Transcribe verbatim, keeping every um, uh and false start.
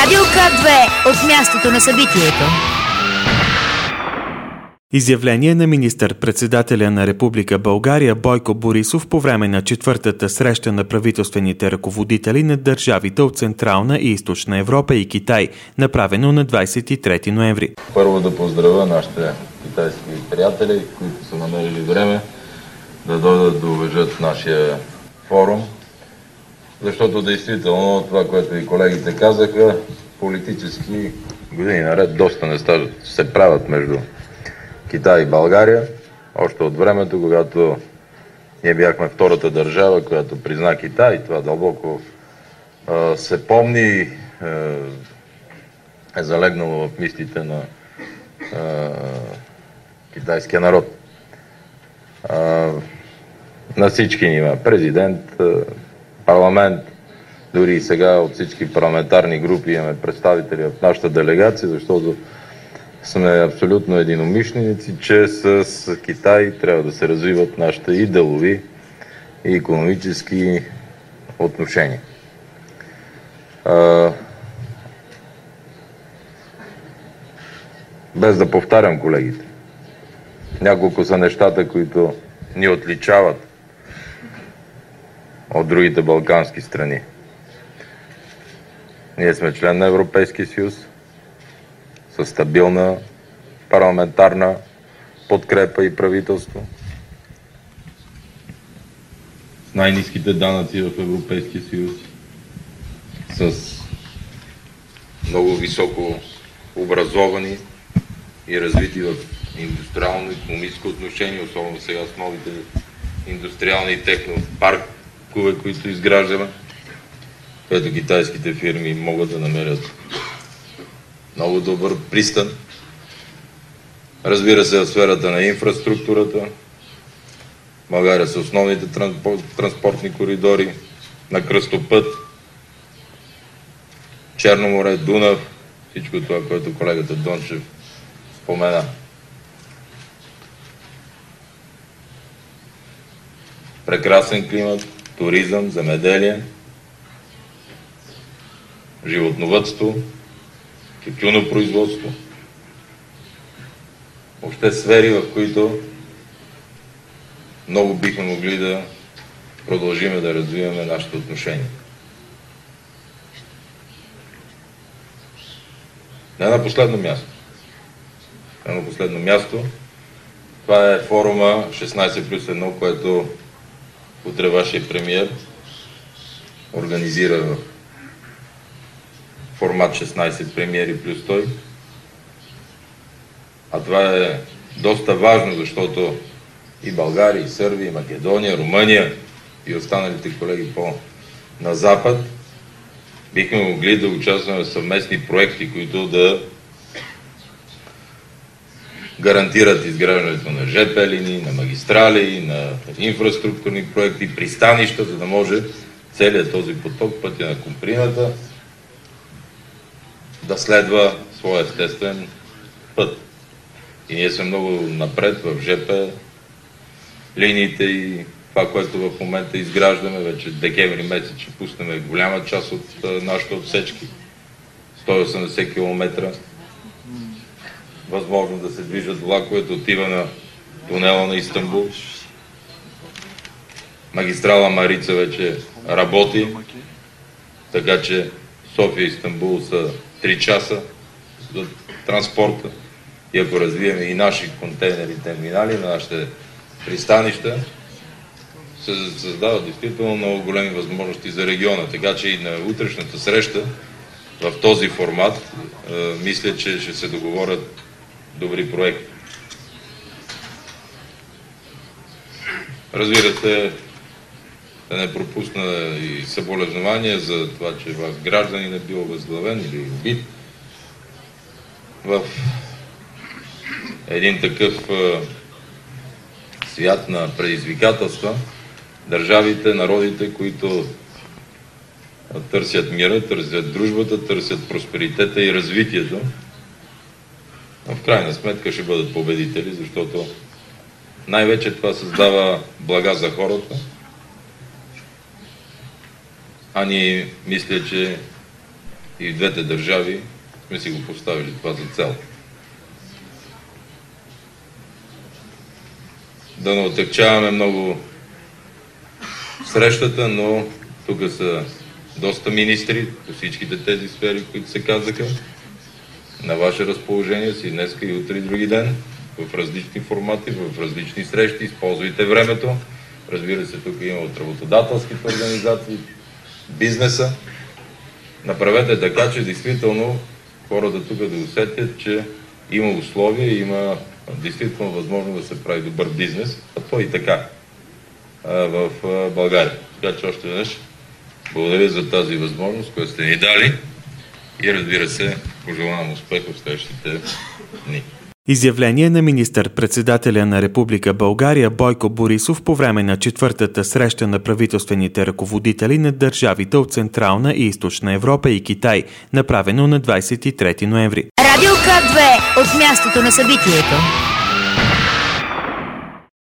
Радио К две от мястото на събитието. Изявление на министър-председателя на Република България Бойко Борисов по време на четвъртата среща на правителствените ръководители на държавите от Централна и Източна Европа и Китай, направено на двадесет и трети ноември. Първо да поздравя нашите китайски приятели, които са намерили време да дойдат да уважат нашия форум, защото действително това, което и колегите казаха, политически години наред доста неща се правят между Китай и България, още от времето, когато ние бяхме втората държава, която призна Китай. Това дълбоко е, се помни, е, е залегнало в мислите на е, китайския народ. Е, на всички нива, президент, е, парламент, дори и сега от всички парламентарни групи имаме представители в нашата делегация, защото сме абсолютно единомишленици, че с Китай трябва да се развиват нашите и делови, и икономически отношения. А, без да повтарям колегите, няколко са нещата, които ни отличават от другите балкански страни. Ние сме член на Европейския съюз, със стабилна парламентарна подкрепа и правителство, с най-ниските данъци в Европейския съюз, с много високо образовани и развити в индустриално-икономическо отношение, особено сега с новите индустриални и технопаркове, които изграждаме, където китайските фирми могат да намерят много добър пристан. Разбира се, в сферата на инфраструктурата. България са основните транспортни коридори на кръстопът, Черно море, Дунав, всичко това, което колегата Дончев спомена. Прекрасен климат, туризъм, земеделие, животновъдство, тютюнопроизводство. Въобще сфери, в които много бихме могли да продължим да развиваме нашите отношения. Не на последно място. Не на последно място. Това е форума шестнадесет плюс едно, което утре вашия премиер организира в формат шестнадесет премиери плюс той. А това е доста важно, защото и България, и Сърбия, и Македония, Румъния и останалите колеги по-на запад бихме могли да участваме в съвместни проекти, които да гарантират изграждането на жп линии, на магистрали, на инфраструктурни проекти, пристанища, за да може целият този поток, пътя на Кумприната, да следва своя естествен път. И ние сме много напред в жп линиите и това, което в момента изграждаме, вече декември месец ще пуснем голяма част от нашите отсечки, сто и осемдесет километра. Възможно да се движат влаковете, отива на тунела на Истанбул. Магистрала Марица вече работи, така че София и Истанбул са три часа за транспорта. И ако развием и наши контейнери, терминали на нашите пристанища, се създават действително много големи възможности за региона. Така че и на утрешната среща в този формат е, мисля, че ще се договорят добри проекти. Разбира се, да не пропусна и съболезнования за това, че ваш гражданин е бил възглавен или убит в един такъв е, свят на предизвикателства. Държавите, народите, които търсят мира, търсят дружбата, търсят просперитета и развитието, но в крайна сметка ще бъдат победители, защото най-вече това създава блага за хората, а ние мисля, че и в двете държави сме си го поставили това за цел. Да не отегчаваме много срещата, но тук са доста министри по всичките тези сфери, които се казаха. На ваше разположение си днеска и утре и други ден, в различни формати, в различни срещи. Използвайте времето. Разбира се, тук има от работодателските организации, бизнеса. Направете така, че действително хората тук да усетят, че има условия, има действително възможно да се прави добър бизнес, а то и така в България. Така че още веднъж благодаря за тази възможност, която сте ни дали и разбира се, пожелавам успех в следващите дни. Изявление на министър-председателя на Република България Бойко Борисов по време на четвъртата среща на правителствените ръководители на държавите от Централна и Източна Европа и Китай, направено на двадесет и трети ноември. Радио К две от мястото на събитието.